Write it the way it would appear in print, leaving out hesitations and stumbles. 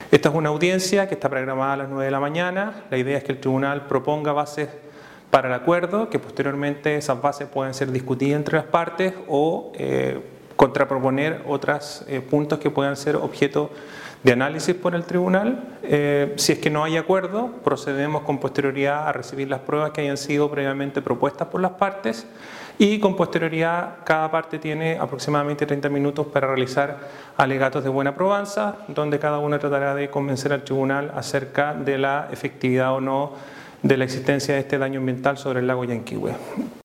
Esta es una audiencia que está programada a las 9 de la mañana. La idea es que el tribunal proponga bases para el acuerdo, que posteriormente esas bases puedan ser discutidas entre las partes o contraproponer otros puntos que puedan ser objeto de análisis por el tribunal. Si es que no hay acuerdo, procedemos con posterioridad a recibir las pruebas que hayan sido previamente propuestas por las partes y con posterioridad cada parte tiene aproximadamente 30 minutos para realizar alegatos de buena probanza, donde cada uno tratará de convencer al tribunal acerca de la efectividad o no de la existencia de este daño ambiental sobre el lago Yanquihue.